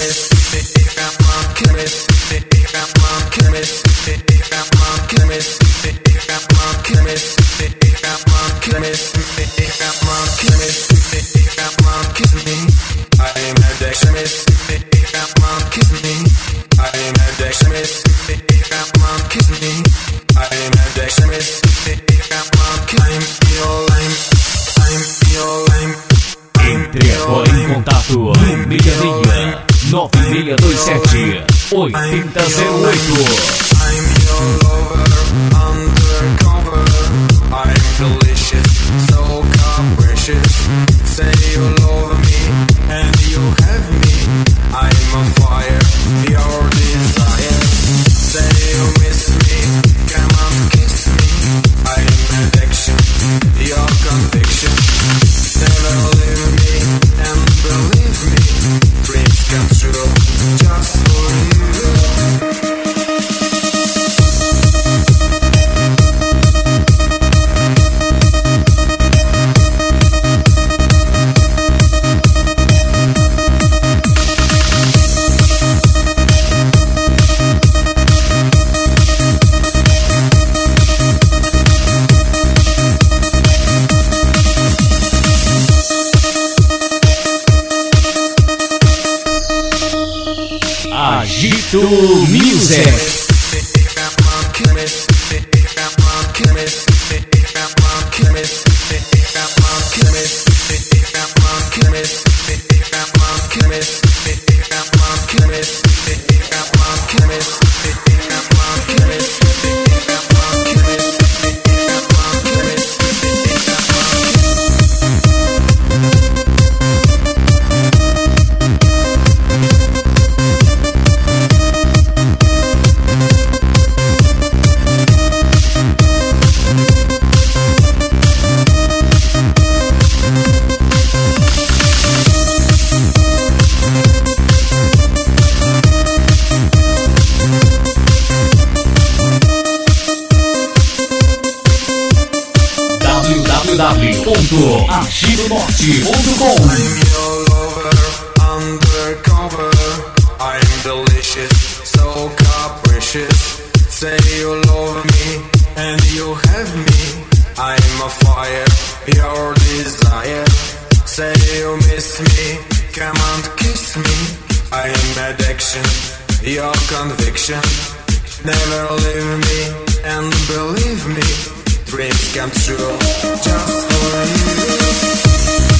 Entre agora em contato 9627 8008. I'm your lover, undercover. I'm delicious, so capricious. Say you love me and you have me. I'm on fire, your desire. Say you miss me, come on kiss me. I'm addiction, your conviction. Never leave me and believe me. Dreams come true just for you. Agito Music. www.agitonorte.com. I'm your lover, undercover. I'm delicious, so capricious. Say you love me and you have me. I'm a fire, your desire. Say you miss me, come and kiss me. I'm addiction, your conviction. Never leave me and believe me. Dreams come true just for you.